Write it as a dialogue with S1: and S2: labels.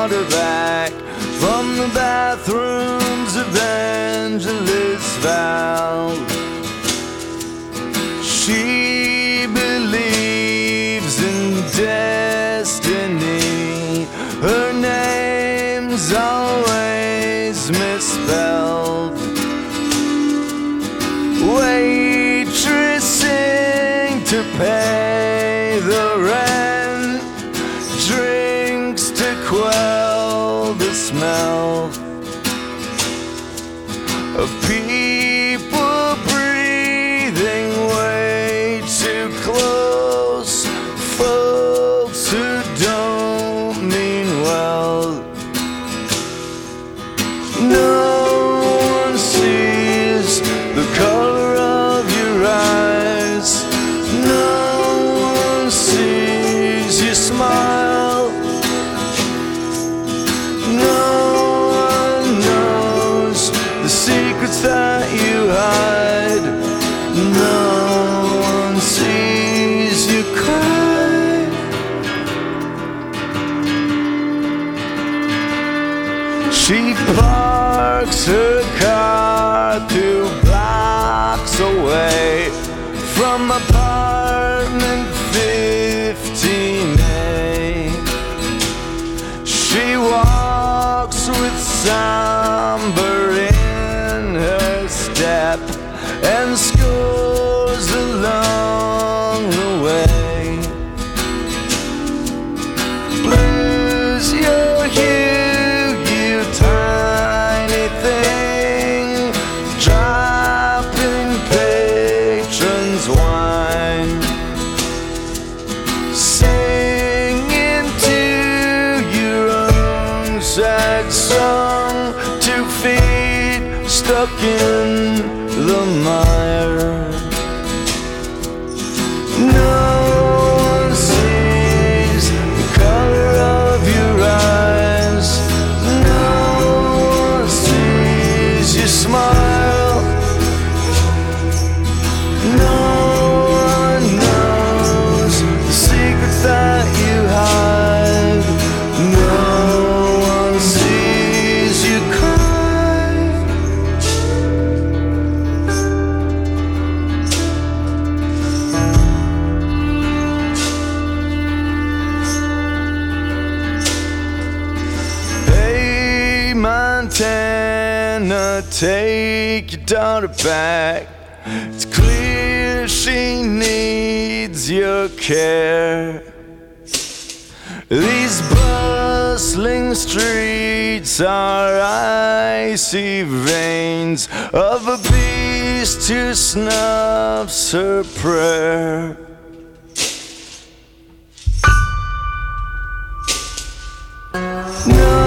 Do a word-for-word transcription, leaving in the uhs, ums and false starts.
S1: daughter back from the bathrooms of Angelisville. She believes in destiny. Her name's always misspelled. Waitressing to pay the rent, drinks to quell the smell of people breathing way too close, folks who don't mean well. No one sees the color of your eyes, no one sees you smile, no one knows the secrets that you hide, no one sees you cry. She parks her car two blocks away from apartment fifteen A. She walks with somber in her step and scores along the way. Blues your hue, you tiny thing, dropping patrons' wine, singing to your own sad song, two feet stuck in the mire. No one sees the color of your eyes, no one sees you smile, no one knows the secrets that you hide, no one sees you cry. Hey Montana, take your daughter back. It's clear she needs your care. These bustling streets are icy veins of a beast who snuffs her prayer. No